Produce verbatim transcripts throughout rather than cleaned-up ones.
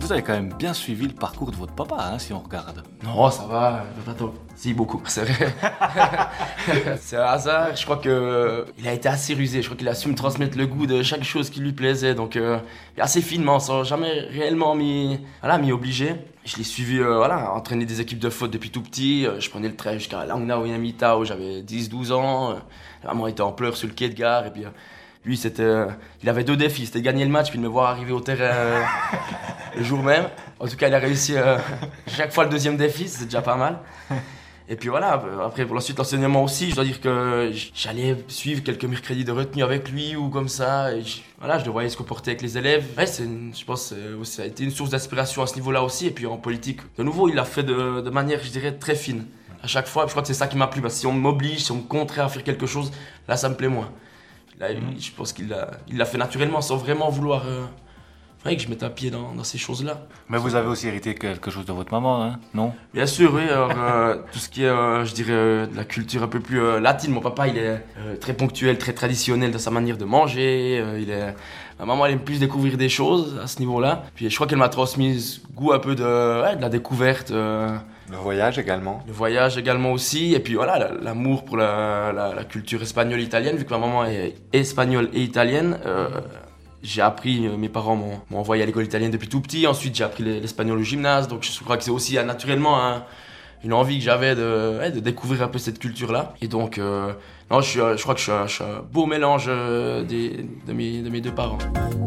Vous avez quand même bien suivi le parcours de votre papa, hein, si on regarde. Non, ça va, pas trop. Si, beaucoup, c'est vrai. C'est un hasard, je crois que il a été assez rusé. Je crois qu'il a su me transmettre le goût de chaque chose qui lui plaisait. Donc, euh, assez finement, sans jamais réellement m'y, voilà, m'y obliger. Je l'ai suivi, euh, voilà, entraîner des équipes de foot depuis tout petit. Je prenais le train jusqu'à Langnau, Yamita, où j'avais dix douze ans. La maman était en pleurs sur le quai de gare. Et puis, lui, c'était, euh, il avait deux défis. C'était gagner le match, puis de me voir arriver au terrain euh, le jour même. En tout cas, il a réussi euh, chaque fois le deuxième défi, c'est déjà pas mal. Et puis voilà, après pour la suite l'enseignement aussi, je dois dire que j'allais suivre quelques mercredis de retenue avec lui ou comme ça. Et je, voilà, je le voyais se comporter avec les élèves. Ouais, c'est une, je pense que ça a été une source d'inspiration à ce niveau-là aussi. Et puis en politique, de nouveau, il l'a fait de, de manière, je dirais, très fine. À chaque fois, je crois que c'est ça qui m'a plu. Parce que si on m'oblige, si on me contraint à faire quelque chose, là ça me plaît moins. Là, mmh. Je pense qu'il l'a, il l'a fait naturellement sans vraiment vouloir... Euh, Ouais, que je mette un pied dans, dans ces choses-là. Mais vous avez aussi hérité quelque chose de votre maman, hein, non? Bien sûr, oui. Alors, euh, tout ce qui est, euh, je dirais, euh, de la culture un peu plus euh, latine. Mon papa, il est euh, très ponctuel, très traditionnel dans sa manière de manger. Euh, il est... Ma maman, elle aime plus découvrir des choses à ce niveau-là. Puis je crois qu'elle m'a transmis ce goût un peu de, ouais, de la découverte. Euh... Le voyage également. Le voyage également aussi. Et puis voilà, l'amour pour la, la, la culture espagnole et italienne. Vu que ma maman est espagnole et italienne. Euh, J'ai appris, mes parents m'ont, m'ont envoyé à l'école italienne depuis tout petit. Ensuite, j'ai appris l'espagnol au gymnase. Donc, je crois que c'est aussi euh, naturellement un, une envie que j'avais de, ouais, de découvrir un peu cette culture-là. Et donc, euh, non, je, suis, je crois que je suis, un, je suis un beau mélange des, de, mes, de mes deux parents.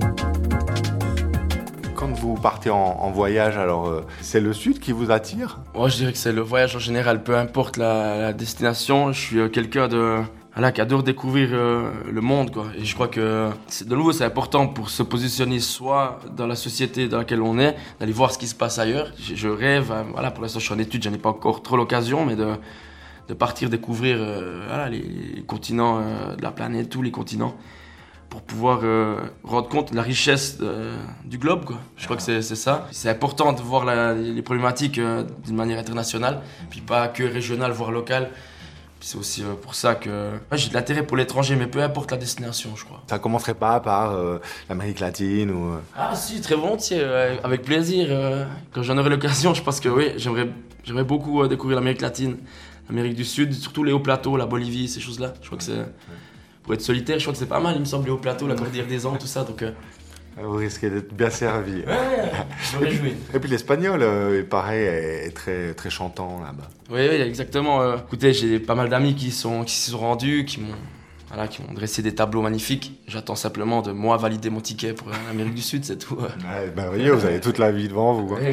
Quand vous partez en, en voyage, alors euh, c'est le sud qui vous attire? Moi, je dirais que c'est le voyage en général, peu importe la, la destination. Je suis quelqu'un de... Voilà, qui adore découvrir euh, le monde, quoi. Et je crois que, c'est, de nouveau, c'est important pour se positionner soit dans la société dans laquelle on est, d'aller voir ce qui se passe ailleurs. Je, je rêve, hein, voilà, pour l'instant je suis en études, j'en ai pas encore trop l'occasion, mais de, de partir découvrir euh, voilà, les, les continents euh, de la planète, tous les continents, pour pouvoir euh, rendre compte de la richesse euh, du globe, quoi. Je crois que c'est, c'est ça. C'est important de voir la, les problématiques euh, d'une manière internationale, puis pas que régionale, voire locale. C'est aussi pour ça que ouais, j'ai de l'intérêt pour l'étranger, mais peu importe la destination, je crois. Ça commencerait pas par euh, l'Amérique latine ou... Ah si, très volontiers, ouais, avec plaisir. Euh, quand j'en aurai l'occasion, je pense que oui, j'aimerais, j'aimerais beaucoup euh, découvrir l'Amérique latine, l'Amérique du Sud, surtout les hauts plateaux, la Bolivie, ces choses-là. Je crois que c'est... Pour être solitaire, je crois que c'est pas mal, il me semble, les hauts plateaux, la cordillère des Andes, tout ça, donc... Euh... Vous risquez d'être bien servi. Ouais, je me réjouis. Et puis l'espagnol, euh, pareil, est très, très chantant là-bas. Oui, oui, exactement. Euh, écoutez, j'ai pas mal d'amis qui sont, qui s'y sont rendus, qui m'ont, voilà, qui m'ont dressé des tableaux magnifiques. J'attends simplement de moi valider mon ticket pour l'Amérique du Sud, c'est tout. Ouais, merveilleux, vous avez toute la vie devant vous. Hein.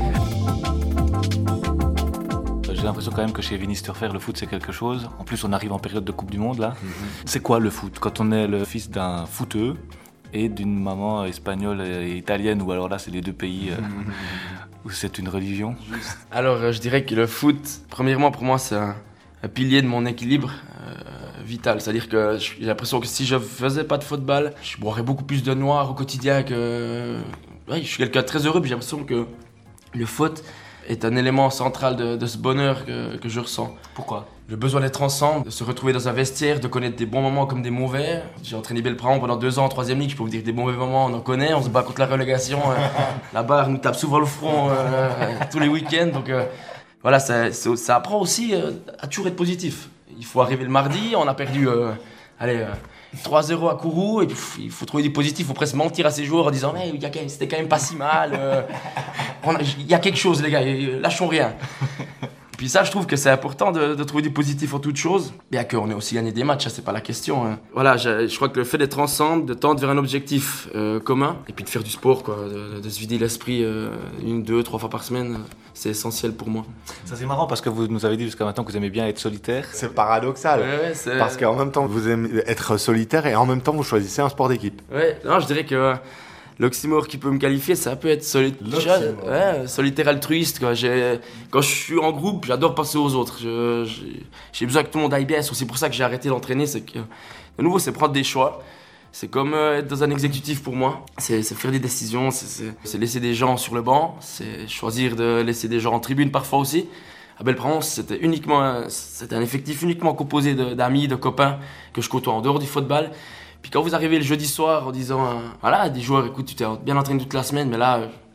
J'ai l'impression quand même que chez Vinny Sturfer, le foot c'est quelque chose. En plus, on arrive en période de Coupe du Monde là. Mm-hmm. C'est quoi le foot? Quand on est le fils d'un footeux et d'une maman espagnole et italienne, ou alors là c'est les deux pays euh, où c'est une religion? Alors euh, je dirais que le foot, premièrement pour moi c'est un, un pilier de mon équilibre euh, vital. C'est-à-dire que j'ai l'impression que si je faisais pas de football, je boirais beaucoup plus de noir au quotidien que... Ouais, je suis quelqu'un de très heureux, puis j'ai l'impression que le foot est un élément central de, de ce bonheur que, que je ressens. Pourquoi? Le besoin d'être ensemble, de se retrouver dans un vestiaire, de connaître des bons moments comme des mauvais. J'ai entraîné Belpramont pendant deux ans en troisième ligue, je peux vous dire que des mauvais moments, on en connaît, on se bat contre la relégation. euh, la barre nous tape souvent le front euh, tous les week-ends. Donc euh, voilà, ça, ça, ça apprend aussi euh, à toujours être positif. Il faut arriver le mardi, on a perdu euh, allez, euh, trois zéro à Kourou, et puis pff, il faut trouver du positif, il faut presque mentir à ses joueurs en disant mais y a, c'était quand même pas si mal, euh, il y a quelque chose les gars, lâchons rien. Puis ça, je trouve que c'est important de, de trouver du positif en toute chose. Bien qu'on ait aussi gagné des matchs, ça c'est pas la question. Hein. Voilà, je, je crois que le fait d'être ensemble, de tendre vers un objectif euh, commun, et puis de faire du sport, quoi, de, de se vider l'esprit euh, une, deux, trois fois par semaine, c'est essentiel pour moi. Ça c'est marrant parce que vous nous avez dit jusqu'à maintenant que vous aimez bien être solitaire. C'est paradoxal, ouais, ouais, c'est... parce qu'en même temps vous aimez être solitaire et en même temps vous choisissez un sport d'équipe. Ouais, non, je dirais que... Euh, l'oxymore qui peut me qualifier, ça peut être soli- ouais, solitaire altruiste. Quoi. J'ai, quand je suis en groupe, j'adore penser aux autres. Je, j'ai, j'ai besoin que tout le monde aille bien. C'est aussi pour ça que j'ai arrêté d'entraîner. C'est que, de nouveau, c'est prendre des choix. C'est comme euh, être dans un exécutif pour moi. C'est, c'est faire des décisions, c'est, c'est, c'est laisser des gens sur le banc, c'est choisir de laisser des gens en tribune parfois aussi. À Belpramont, c'était uniquement, c'était un effectif uniquement composé de, d'amis, de copains que je côtoie en dehors du football. Puis quand vous arrivez le jeudi soir en disant, euh, voilà, des joueurs, écoute, tu t'es bien entraîné toute la semaine, mais là, euh,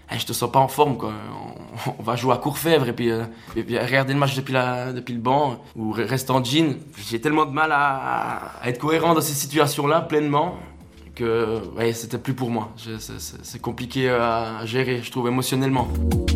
hey, je te sens pas en forme, quoi. On, on va jouer à Courfèvre et puis, euh, et puis regarder le match depuis, la, depuis le banc ou rester en jean. J'ai tellement de mal à, à être cohérent dans ces situations-là pleinement que ouais, c'était plus pour moi. Je, c'est, c'est, c'est compliqué à gérer, je trouve, émotionnellement.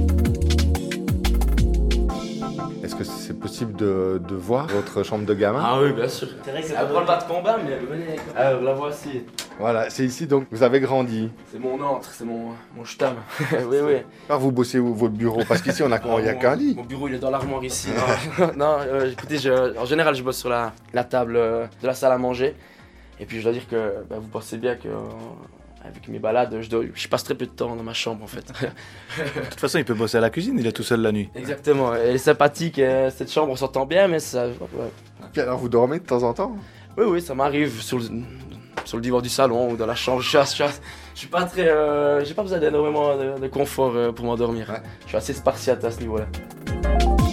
Est-ce que c'est possible de, de voir votre chambre de gamin? Ah oui, bien sûr. C'est vrai que c'est un branle-bas de combat, mais venez. Alors, la voici. Voilà, c'est ici donc vous avez grandi. C'est mon antre, c'est mon, mon stam. Oui, oui. Alors vous bossez où votre bureau? Parce qu'ici, on a, il n'y a mon, qu'un lit. Mon bureau, il est dans l'armoire ici. Non, non euh, écoutez, je, en général, je bosse sur la, la table euh, de la salle à manger. Et puis, je dois dire que bah, vous pensez bien que... Euh, avec mes balades, je, dois, je passe très peu de temps dans ma chambre en fait. De toute façon, il peut bosser à la cuisine, il est tout seul la nuit. Exactement, elle est sympathique, cette chambre on s'entend bien, mais ça... Ouais. Puis alors vous dormez de temps en temps? Oui, oui, ça m'arrive sur le, sur le divan du salon ou dans la chambre. Je suis, je suis, je suis pas très... Euh, j'ai pas besoin d'énormément de, de confort pour m'endormir. Ouais. Je suis assez spartiate à ce niveau-là.